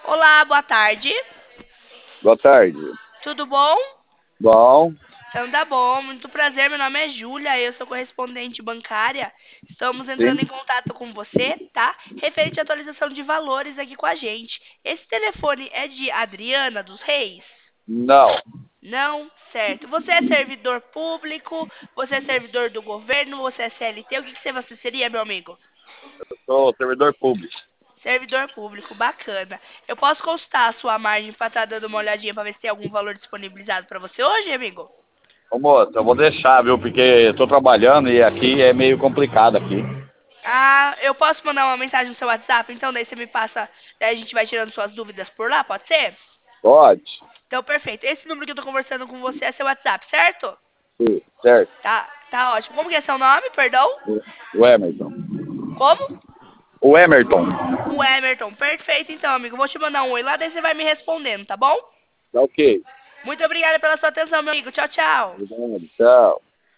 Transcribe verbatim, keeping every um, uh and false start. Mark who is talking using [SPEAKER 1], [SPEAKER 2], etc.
[SPEAKER 1] Olá, boa tarde.
[SPEAKER 2] Boa tarde.
[SPEAKER 1] Tudo bom?
[SPEAKER 2] Bom,
[SPEAKER 1] Então tá bom, muito prazer, meu nome é Júlia, eu sou correspondente bancária. Estamos entrando
[SPEAKER 2] sim?
[SPEAKER 1] em contato com você, tá? Referente à atualização de valores aqui com a gente. Esse telefone é de Adriana dos Reis?
[SPEAKER 2] Não.
[SPEAKER 1] Não? Certo. Você é servidor público? Você é servidor do governo? Você é C L T? O que que você seria, meu amigo?
[SPEAKER 2] Sou servidor público.
[SPEAKER 1] Servidor público, bacana. Eu posso consultar a sua margem para estar dando uma olhadinha para ver se tem algum valor disponibilizado para você hoje, amigo?
[SPEAKER 2] Ô moço, eu vou deixar, viu? Porque eu tô trabalhando e aqui é meio complicado aqui.
[SPEAKER 1] Ah, eu posso mandar uma mensagem no seu WhatsApp? Então daí você me passa, daí a gente vai tirando suas dúvidas por lá, pode ser?
[SPEAKER 2] Pode?
[SPEAKER 1] Então, perfeito. Esse número que eu tô conversando com você é seu WhatsApp, certo?
[SPEAKER 2] Sim, certo.
[SPEAKER 1] Tá, tá ótimo. Como que é seu nome, perdão?
[SPEAKER 2] O Emerson.
[SPEAKER 1] Como?
[SPEAKER 2] O Emerson.
[SPEAKER 1] O Emerton. Perfeito, então, amigo. Vou te mandar um oi lá, daí você vai me respondendo, tá bom?
[SPEAKER 2] Tá ok.
[SPEAKER 1] Muito obrigada pela sua atenção, meu amigo. Tchau, tchau.
[SPEAKER 2] Obrigado. Tchau.